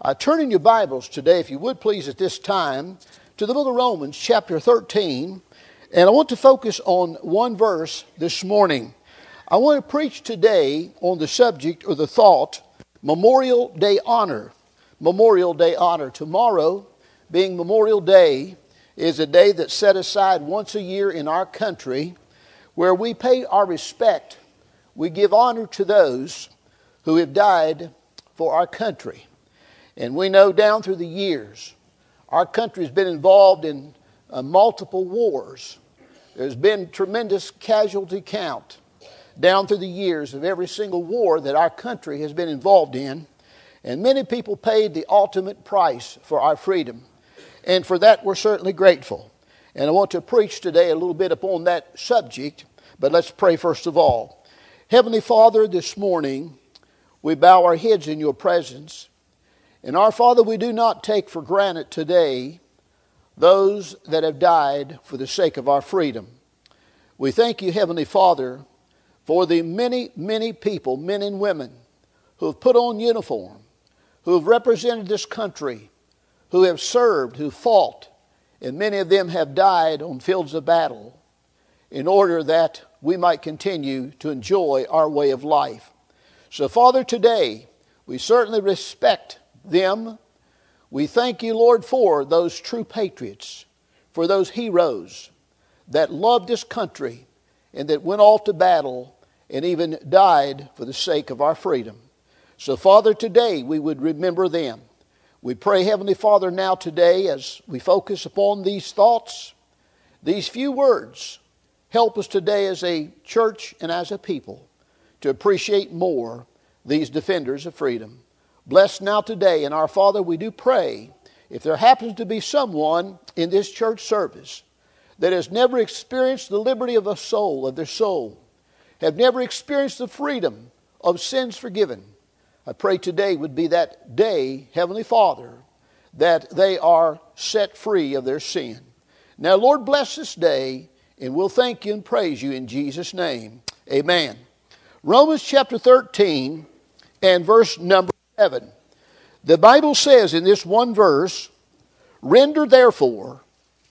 Turn in your Bibles today, if you would please, at this time, to the book of Romans, chapter 13. And I want to focus on one verse this morning. I want to preach today on the subject or the thought, Memorial Day honor. Memorial Day honor. Tomorrow, being Memorial Day, is a day that's set aside once a year in our country where we pay our respect. We give honor to those who have died for our country. And we know down through the years, our country has been involved in multiple wars. There's been tremendous casualty count down through the years of every single war that our country has been involved in. And many people paid the ultimate price for our freedom. And for that, we're certainly grateful. And I want to preach today a little bit upon that subject. But let's pray first of all. Heavenly Father, this morning, we bow our heads in your presence. And our Father, we do not take for granted today those that have died for the sake of our freedom. We thank you, Heavenly Father, for the many, many people, men and women, who have put on uniform, who have represented this country, who have served, who fought, and many of them have died on fields of battle in order that we might continue to enjoy our way of life. So, Father, today, we certainly respect them. We thank you, Lord, for those true patriots, for those heroes that loved this country and that went off to battle and even died for the sake of our freedom. So, Father, today we would remember them. We pray, Heavenly Father, now today as we focus upon these thoughts, these few words, help us today as a church and as a people to appreciate more these defenders of freedom. Bless now today, and our Father, we do pray, if there happens to be someone in this church service that has never experienced the liberty of a soul, of their soul, have never experienced the freedom of sins forgiven, I pray today would be that day, Heavenly Father, that they are set free of their sin. Now, Lord, bless this day, and we'll thank you and praise you in Jesus' name. Amen. Romans chapter 13 and verse number 7. The Bible says in this one verse, "Render therefore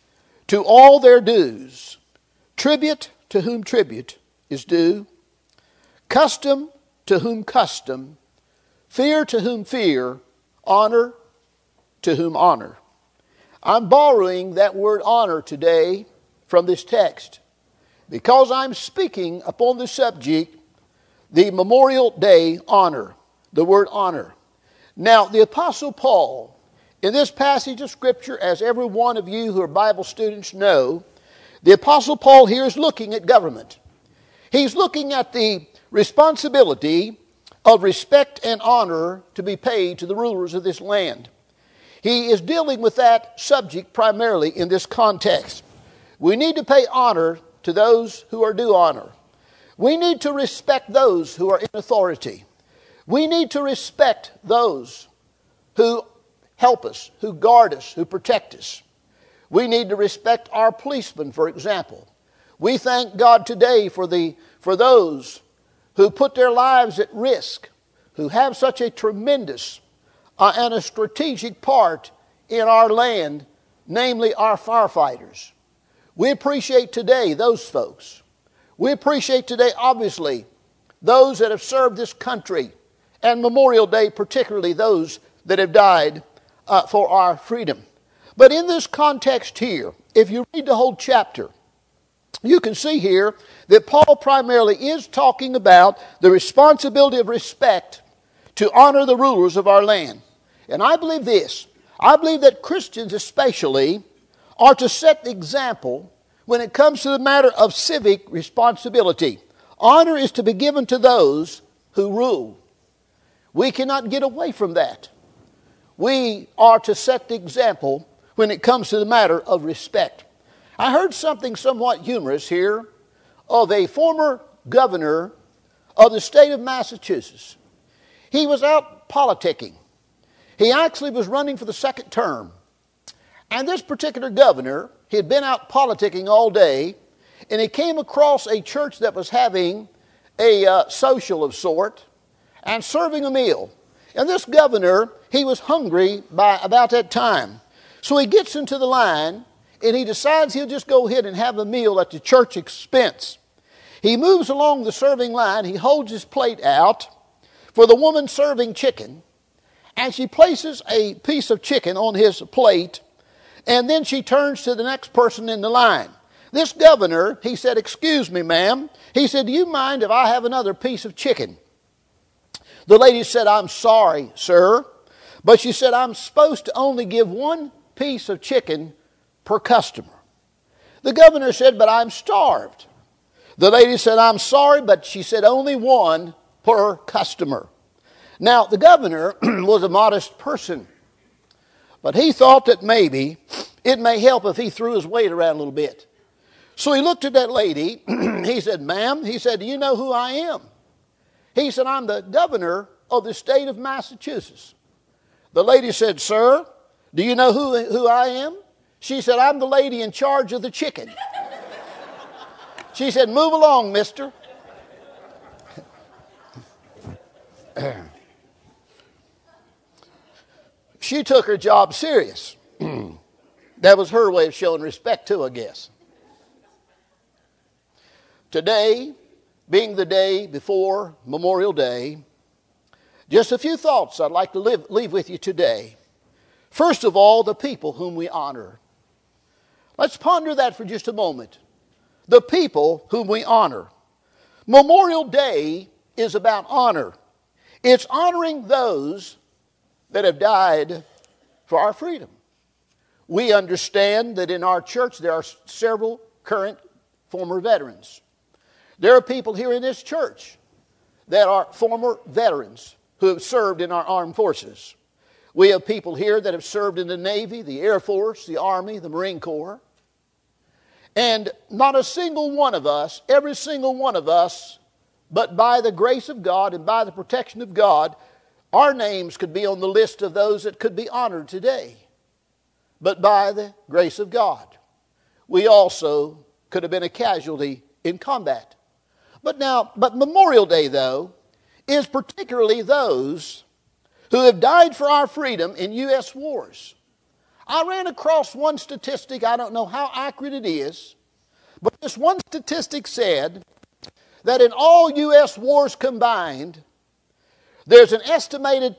to all their dues, tribute to whom tribute is due, custom to whom custom, fear to whom fear, honor to whom honor." I'm borrowing that word honor today from this text because I'm speaking upon the subject, the Memorial Day honor, the word honor. Now, the Apostle Paul, in this passage of Scripture, as every one of you who are Bible students know, the Apostle Paul here is looking at government. He's looking at the responsibility of respect and honor to be paid to the rulers of this land. He is dealing with that subject primarily in this context. We need to pay honor to those who are due honor. We need to respect those who are in authority. We need to respect those who help us, who guard us, who protect us. We need to respect our policemen, for example. We thank God today for those who put their lives at risk, who have such a tremendous and a strategic part in our land, namely our firefighters. We appreciate today those folks. We appreciate today, obviously, those that have served this country, and Memorial Day, particularly those that have died for our freedom. But in this context here, if you read the whole chapter, you can see here that Paul primarily is talking about the responsibility of respect to honor the rulers of our land. And I believe this. I believe that Christians especially are to set the example when it comes to the matter of civic responsibility. Honor is to be given to those who rule. We cannot get away from that. We are to set the example when it comes to the matter of respect. I heard something somewhat humorous here of a former governor of the state of Massachusetts. He was out politicking. He actually was running for the second term. And this particular governor, he had been out politicking all day, and he came across a church that was having a social of sort and serving a meal. And this governor, he was hungry by about that time. So he gets into the line and he decides he'll just go ahead and have a meal at the church expense. He moves along the serving line. He holds his plate out for the woman serving chicken. And she places a piece of chicken on his plate. And then she turns to the next person in the line. This governor, he said, "Excuse me, ma'am." He said, "Do you mind if I have another piece of chicken?" The lady said, "I'm sorry, sir." But she said, "I'm supposed to only give one piece of chicken per customer." The governor said, "But I'm starved." The lady said, "I'm sorry," but she said, "Only one per customer." Now, the governor was a modest person, but he thought that maybe it may help if he threw his weight around a little bit. So he looked at that lady. He said, "Ma'am," he said, "do you know who I am?" He said, "I'm the governor of the state of Massachusetts." The lady said, "Sir, do you know who I am?" She said, "I'm the lady in charge of the chicken." She said, "Move along, mister." She took her job serious. That was her way of showing respect too, I guess. Today, being the day before Memorial Day, just a few thoughts I'd like to leave with you today. First of all, the people whom we honor. Let's ponder that for just a moment. The people whom we honor. Memorial Day is about honor. It's honoring those that have died for our freedom. We understand that in our church there are several current former veterans. There are people here in this church that are former veterans who have served in our armed forces. We have people here that have served in the Navy, the Air Force, the Army, the Marine Corps. And not a single one of us, every single one of us, but by the grace of God and by the protection of God, our names could be on the list of those that could be honored today. But by the grace of God, we also could have been a casualty in combat. But Memorial Day, though, is particularly those who have died for our freedom in U.S. wars. I ran across one statistic, I don't know how accurate it is, but this one statistic said that in all U.S. wars combined, there's an estimated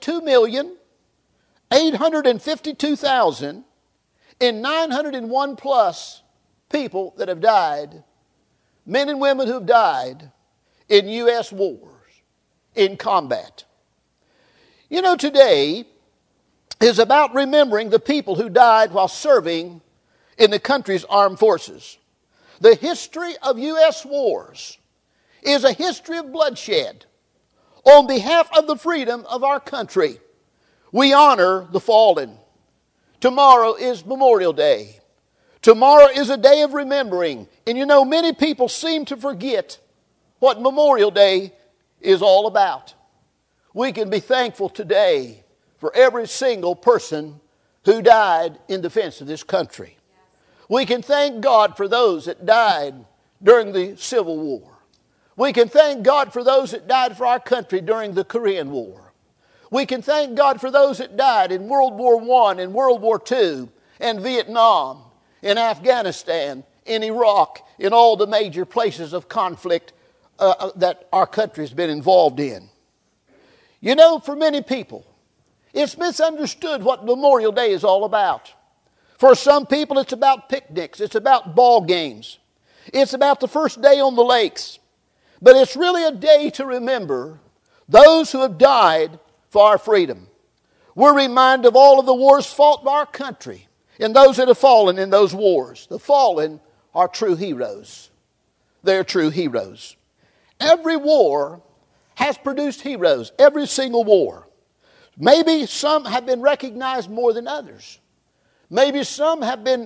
2,852,901 plus people that have died, men and women who have died in U.S. wars, in combat. You know, today is about remembering the people who died while serving in the country's armed forces. The history of U.S. wars is a history of bloodshed. On behalf of the freedom of our country, we honor the fallen. Tomorrow is Memorial Day. Tomorrow is a day of remembering. And you know, many people seem to forget what Memorial Day is all about. We can be thankful today for every single person who died in defense of this country. We can thank God for those that died during the Civil War. We can thank God for those that died for our country during the Korean War. We can thank God for those that died in World War I and World War II and Vietnam, in Afghanistan, in Iraq, in all the major places of conflict that our country has been involved in. You know, for many people, it's misunderstood what Memorial Day is all about. For some people, it's about picnics. It's about ball games. It's about the first day on the lakes. But it's really a day to remember those who have died for our freedom. We're reminded of all of the wars fought by our country and those that have fallen in those wars. The fallen are true heroes. They're true heroes. Every war has produced heroes. Every single war. Maybe some have been recognized more than others. Maybe some have been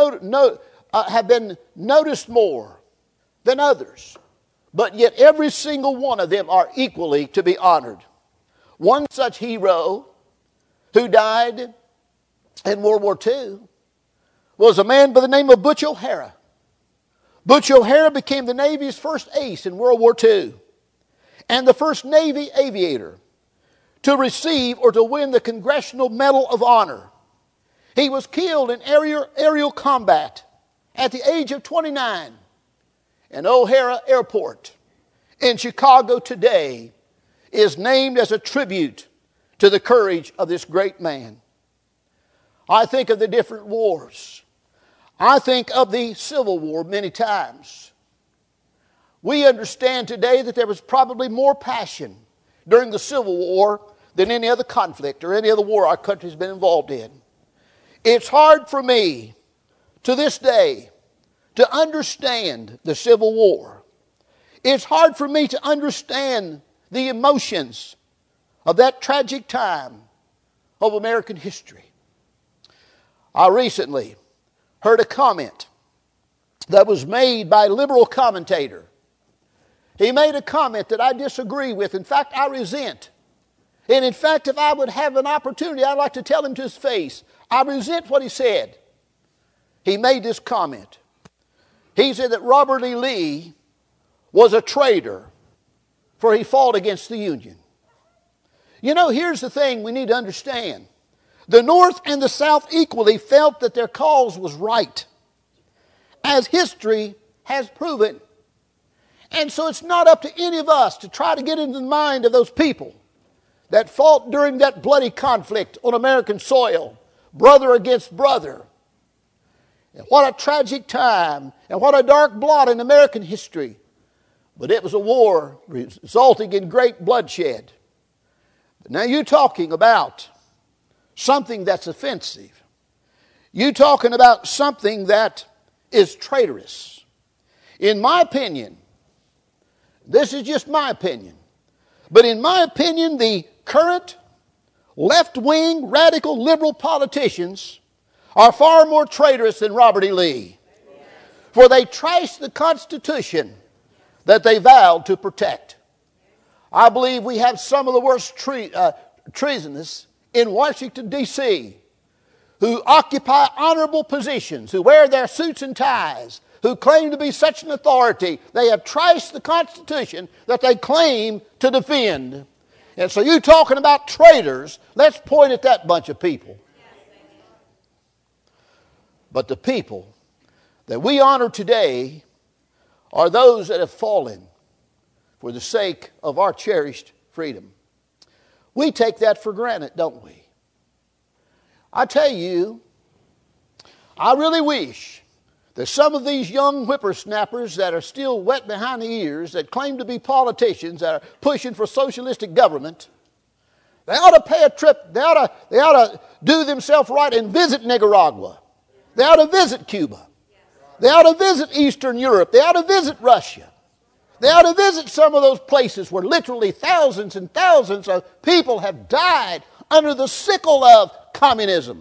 noticed more than others. But yet every single one of them are equally to be honored. One such hero who died in World War II was a man by the name of Butch O'Hara. Butch O'Hara became the Navy's first ace in World War II and the first Navy aviator to receive or to win the Congressional Medal of Honor. He was killed in aerial combat at the age of 29 in O'Hare Airport in Chicago today is named as a tribute to the courage of this great man. I think of the different wars. I think of the Civil War many times. We understand today that there was probably more passion during the Civil War than any other conflict or any other war our country's been involved in. It's hard for me to this day to understand the Civil War. It's hard for me to understand the emotions of that tragic time of American history. I recently heard a comment that was made by a liberal commentator. He made a comment that I disagree with. In fact, I resent. And in fact, if I would have an opportunity, I'd like to tell him to his face, I resent what he said. He made this comment. He said that Robert E. Lee was a traitor, for he fought against the Union. You know, here's the thing we need to understand. The North and the South equally felt that their cause was right, as history has proven. And so it's not up to any of us to try to get into the mind of those people that fought during that bloody conflict on American soil, brother against brother. And what a tragic time, and what a dark blot in American history. But it was a war resulting in great bloodshed. But now you're talking about something that's offensive. You're talking about something that is traitorous. In my opinion, this is just my opinion, but in my opinion, the current left-wing, radical, liberal politicians are far more traitorous than Robert E. Lee. For they trashed the Constitution that they vowed to protect. I believe we have some of the worst treasonous in Washington, D.C., who occupy honorable positions, who wear their suits and ties, who claim to be such an authority. They have trashed the Constitution that they claim to defend. And so you're talking about traitors. Let's point at that bunch of people. But the people that we honor today are those that have fallen for the sake of our cherished freedom. We take that for granted, don't we? I tell you, I really wish that some of these young whippersnappers that are still wet behind the ears, that claim to be politicians, that are pushing for socialistic government, they ought to pay a trip, they ought to do themselves right and visit Nicaragua. They ought to visit Cuba. They ought to visit Eastern Europe. They ought to visit Russia. They ought to visit some of those places where literally thousands and thousands of people have died under the sickle of communism.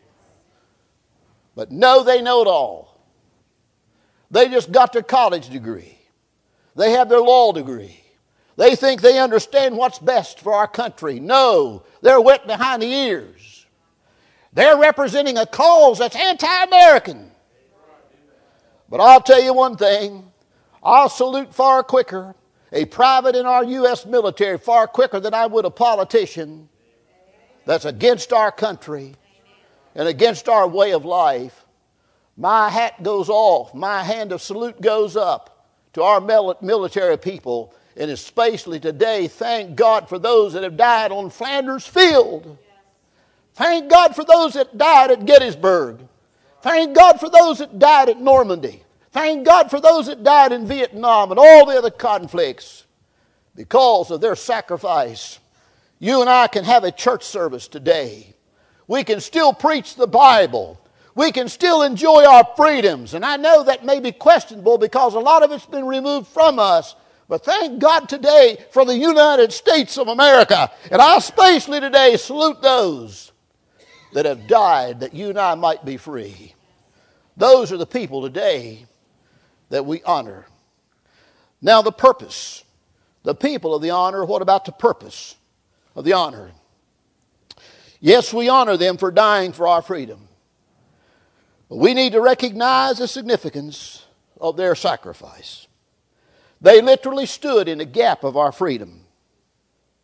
But no, they know it all. They just got their college degree. They have their law degree. They think they understand what's best for our country. No, they're wet behind the ears. They're representing a cause that's anti-American. But I'll tell you one thing. I'll salute far quicker a private in our U.S. military far quicker than I would a politician that's against our country and against our way of life. My hat goes off. My hand of salute goes up to our military people. And especially today, thank God for those that have died on Flanders Field. Thank God for those that died at Gettysburg. Thank God for those that died at Normandy. Thank God for those that died in Vietnam and all the other conflicts. Because of their sacrifice, you and I can have a church service today. We can still preach the Bible. We can still enjoy our freedoms. And I know that may be questionable because a lot of it's been removed from us. But thank God today for the United States of America. And I especially today salute those that have died that you and I might be free. Those are the people today that we honor. Now the purpose. The people of the honor, what about the purpose of the honor? Yes, we honor them for dying for our freedom. But we need to recognize the significance of their sacrifice. They literally stood in the gap of our freedom.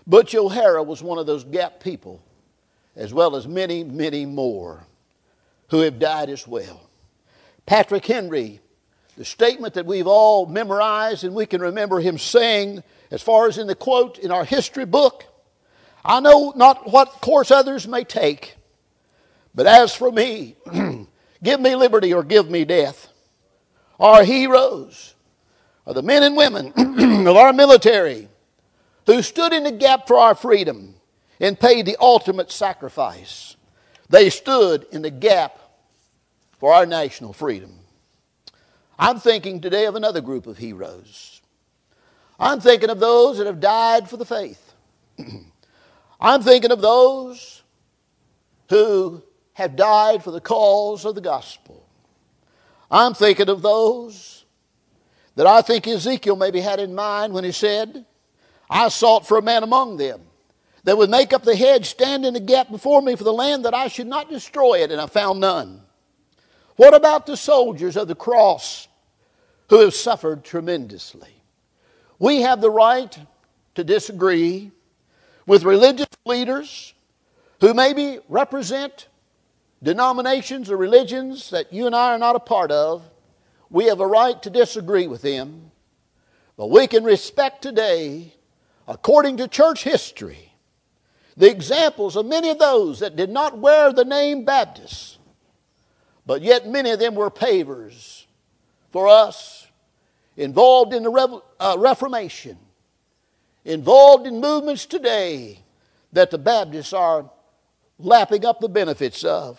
Butch O'Hara was one of those Gap people, as well as many, many more who have died as well. Patrick Henry, the statement that we've all memorized and we can remember him saying, as far as in the quote in our history book, "I know not what course others may take, but as for me, give me liberty or give me death." Our heroes are the men and women of our military who stood in the gap for our freedom and paid the ultimate sacrifice. They stood in the gap for our national freedom. I'm thinking today of another group of heroes. I'm thinking of those that have died for the faith. I'm thinking of those who have died for the cause of the gospel. I'm thinking of those that I think Ezekiel maybe had in mind when he said, "I sought for a man among them that would make up the hedge, stand in the gap before me for the land, that I should not destroy it, and I found none." What about the soldiers of the cross who have suffered tremendously? We have the right to disagree with religious leaders who maybe represent denominations or religions that you and I are not a part of. We have a right to disagree with them. But we can respect today, according to church history, the examples of many of those that did not wear the name Baptist, but yet many of them were pavers for us, involved in the Reformation, involved in movements today that the Baptists are lapping up the benefits of.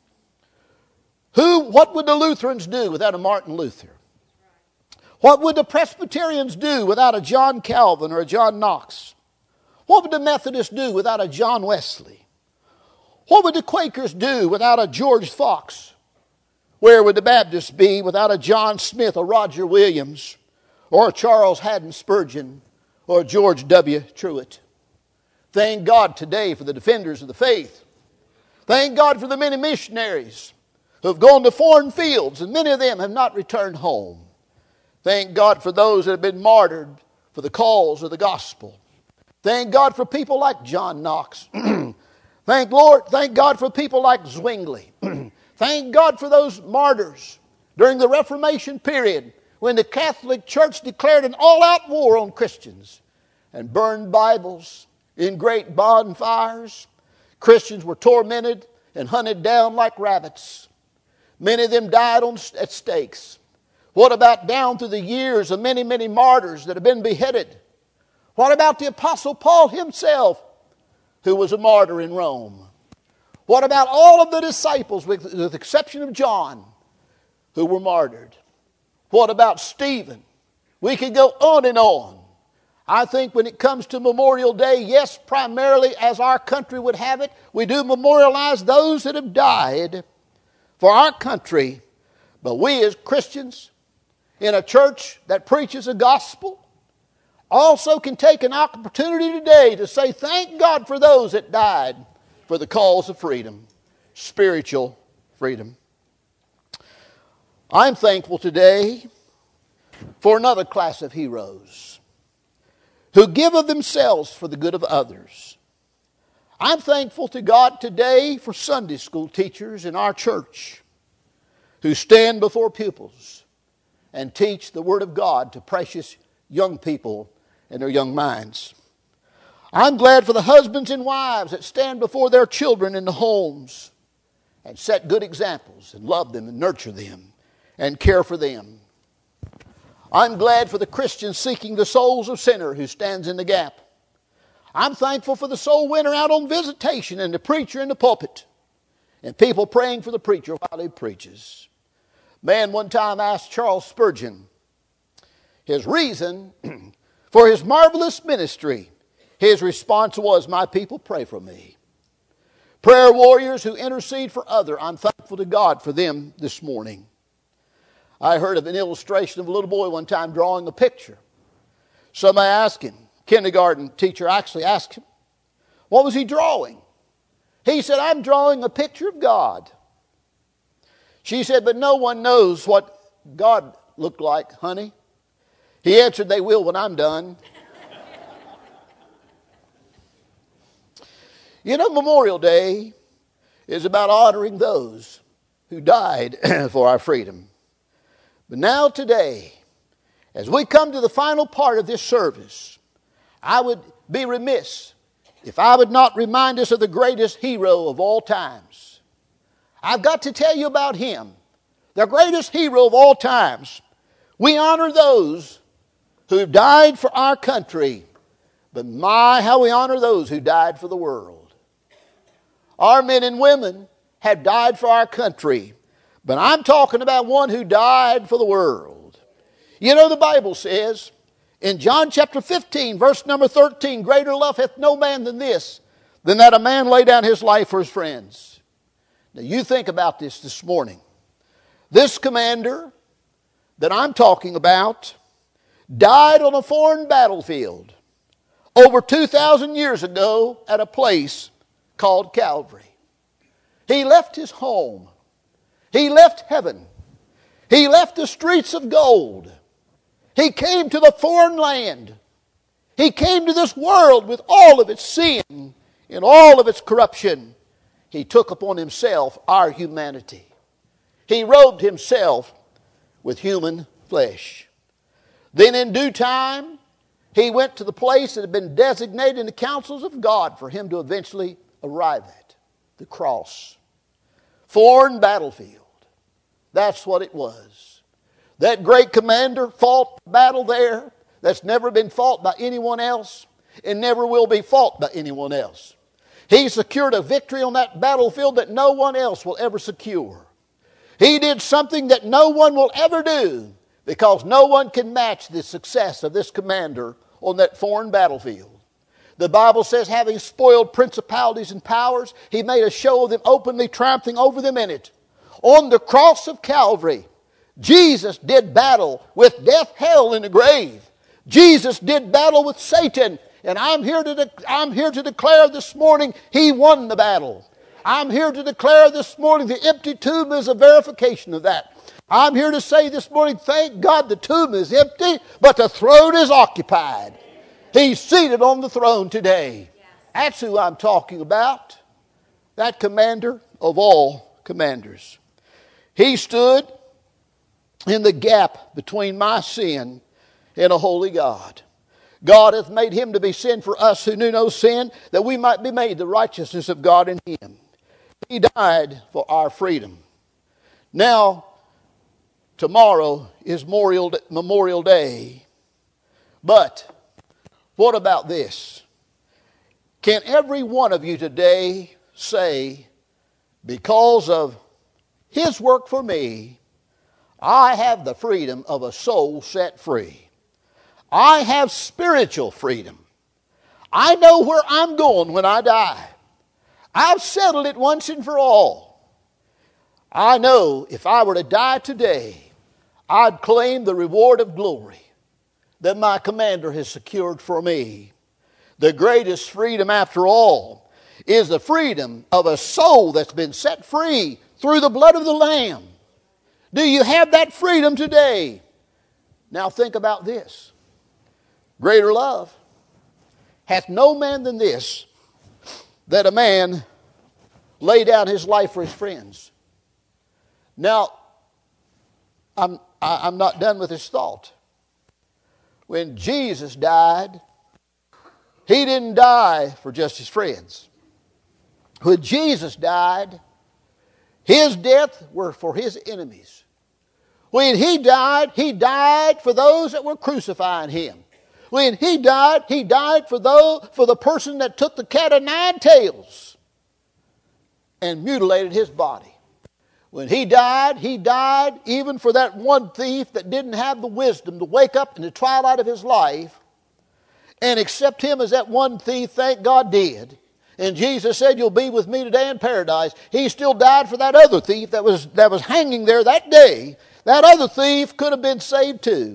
What would the Lutherans do without a Martin Luther? What would the Presbyterians do without a John Calvin or a John Knox? What would the Methodists do without a John Wesley? What would the Quakers do without a George Fox? Where would the Baptists be without a John Smith, a Roger Williams, or a Charles Haddon Spurgeon, or a George W. Truett? Thank God today for the defenders of the faith. Thank God for the many missionaries who have gone to foreign fields, and many of them have not returned home. Thank God for those that have been martyred for the cause of the gospel. Thank God for people like John Knox. Thank God for people like Zwingli. Thank God for those martyrs during the Reformation period when the Catholic Church declared an all-out war on Christians and burned Bibles in great bonfires. Christians were tormented and hunted down like rabbits. Many of them died at stakes. What about down through the years of many, many martyrs that have been beheaded? What about the Apostle Paul himself, who was a martyr in Rome? What about all of the disciples, with the exception of John, who were martyred? What about Stephen? We could go on and on. I think when it comes to Memorial Day, yes, primarily as our country would have it, we do memorialize those that have died for our country. But we as Christians in a church that preaches the gospel also can take an opportunity today to say thank God for those that died for the cause of freedom, spiritual freedom. I'm thankful today for another class of heroes who give of themselves for the good of others. I'm thankful to God today for Sunday school teachers in our church who stand before pupils and teach the Word of God to precious young people in their young minds. I'm glad for the husbands and wives that stand before their children in the homes and set good examples and love them and nurture them and care for them. I'm glad for the Christian seeking the souls of sinners who stands in the gap. I'm thankful for the soul winner out on visitation and the preacher in the pulpit and people praying for the preacher while he preaches. Man one time asked Charles Spurgeon his reason for his marvelous ministry. His response was, "My people pray for me." Prayer warriors who intercede for others, I'm thankful to God for them this morning. I heard of an illustration of a little boy one time drawing a picture. Somebody asked him, kindergarten teacher actually asked him, what was he drawing? He said, "I'm drawing a picture of God." She said, "But no one knows what God looked like, honey." He answered, "They will when I'm done." You know, Memorial Day is about honoring those who died for our freedom. But now today, as we come to the final part of this service, I would be remiss if I would not remind us of the greatest hero of all times. I've got to tell you about him, the greatest hero of all times. We honor those who died for our country, but my, how we honor those who died for the world. Our men and women have died for our country, but I'm talking about one who died for the world. You know, the Bible says in John chapter 15, verse number 13, greater love hath no man than this, than that a man lay down his life for his friends. Now you think about this morning. This commander that I'm talking about died on a foreign battlefield over 2,000 years ago at a place called Calvary. He left his home. He left heaven. He left the streets of gold. He came to the foreign land. He came to this world with all of its sin and all of its corruption. He took upon himself our humanity. He robed himself with human flesh. Then in due time, he went to the place that had been designated in the counsels of God for him to eventually arrive at, the cross. Foreign battlefield. That's what it was. That great commander fought a battle there that's never been fought by anyone else and never will be fought by anyone else. He secured a victory on that battlefield that no one else will ever secure. He did something that no one will ever do, because no one can match the success of this commander on that foreign battlefield. The Bible says, having spoiled principalities and powers, he made a show of them openly, triumphing over them in it. On the cross of Calvary, Jesus did battle with death, hell, and the grave. Jesus did battle with Satan. And I'm here to declare this morning, he won the battle. I'm here to declare this morning, the empty tomb is a verification of that. I'm here to say this morning, thank God the tomb is empty, but the throne is occupied. He's seated on the throne today. That's who I'm talking about. That commander of all commanders. He stood in the gap between my sin and a holy God. God hath made him to be sin for us who knew no sin, that we might be made the righteousness of God in him. He died for our freedom. Now, tomorrow is Memorial Day. But what about this? Can every one of you today say, because of his work for me, I have the freedom of a soul set free. I have spiritual freedom. I know where I'm going when I die. I've settled it once and for all. I know if I were to die today, I'd claim the reward of glory that my commander has secured for me. The greatest freedom after all is the freedom of a soul that's been set free through the blood of the Lamb. Do you have that freedom today? Now think about this. Greater love hath no man than this, that a man lay down his life for his friends. Now, I'm not done with this thought. When Jesus died, he didn't die for just his friends. When Jesus died, his death were for his enemies. When he died for those that were crucifying him. When he died for the person that took the cat of nine tails and mutilated his body. When he died even for that one thief that didn't have the wisdom to wake up in the twilight of his life and accept him as that one thief, thank God, did. And Jesus said, you'll be with me today in paradise. He still died for that other thief that was hanging there that day. That other thief could have been saved too.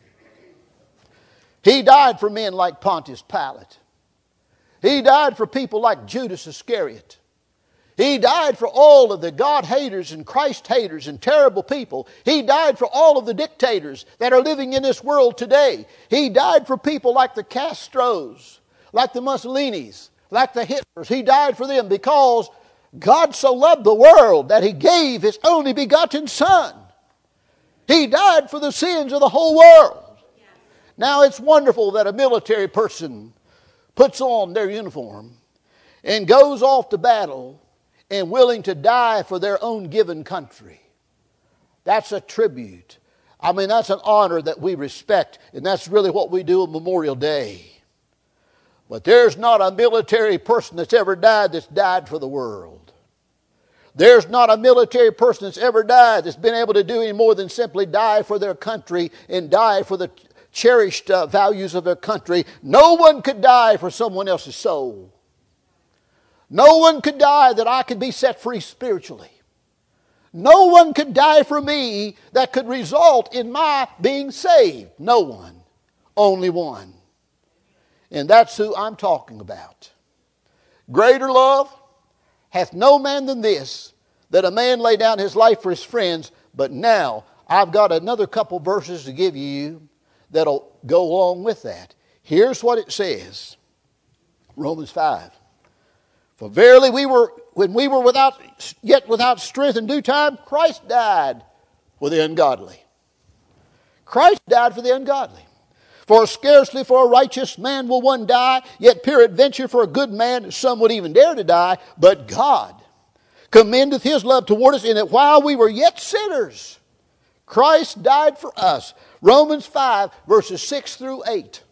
He died for men like Pontius Pilate. He died for people like Judas Iscariot. He died for all of the God haters and Christ haters and terrible people. He died for all of the dictators that are living in this world today. He died for people like the Castros, like the Mussolinis, like the Hitlers. He died for them because God so loved the world that He gave His only begotten Son. He died for the sins of the whole world. Now it's wonderful that a military person puts on their uniform and goes off to battle and willing to die for their own given country. That's a tribute. I mean, that's an honor that we respect, and that's really what we do on Memorial Day. But there's not a military person that's ever died that's died for the world. There's not a military person that's ever died that's been able to do any more than simply die for their country and die for the cherished values of their country. No one could die for someone else's soul. No one could die that I could be set free spiritually. No one could die for me that could result in my being saved. No one. Only one. And that's who I'm talking about. Greater love hath no man than this, that a man lay down his life for his friends. But now I've got another couple verses to give you that'll go along with that. Here's what it says. Romans 5. For verily when we were yet without strength in due time, Christ died for the ungodly. Christ died for the ungodly. For scarcely for a righteous man will one die, yet peradventure for a good man some would even dare to die. But God commendeth His love toward us, in that while we were yet sinners, Christ died for us. Romans 5, verses 6 through 8.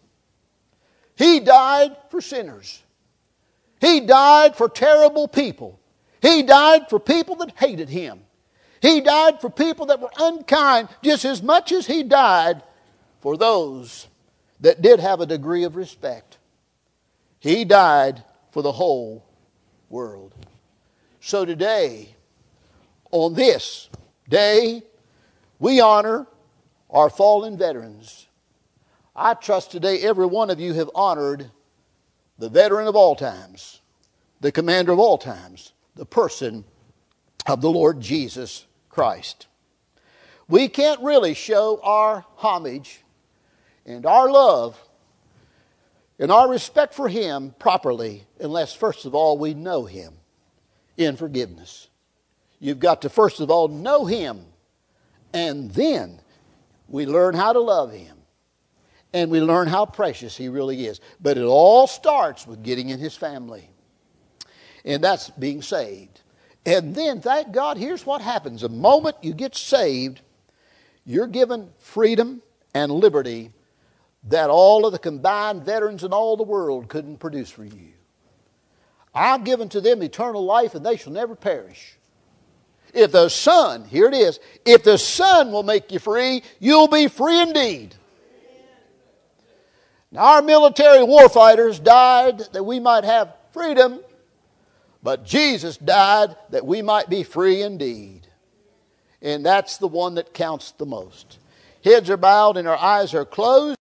He died for sinners. He died for terrible people. He died for people that hated Him. He died for people that were unkind just as much as He died for those that did have a degree of respect. He died for the whole world. So today, on this day, we honor our fallen veterans. I trust today every one of you have honored the veteran of all times, the commander of all times, the person of the Lord Jesus Christ. We can't really show our homage and our love and our respect for Him properly unless, first of all, we know Him in forgiveness. You've got to, first of all, know Him, and then we learn how to love Him. And we learn how precious He really is. But it all starts with getting in His family. And that's being saved. And then, thank God, here's what happens. The moment you get saved, you're given freedom and liberty that all of the combined veterans in all the world couldn't produce for you. I've given to them eternal life, and they shall never perish. If the Son, here it is, if the Son will make you free, you'll be free indeed. Now, our military warfighters died that we might have freedom, but Jesus died that we might be free indeed. And that's the one that counts the most. Heads are bowed and our eyes are closed.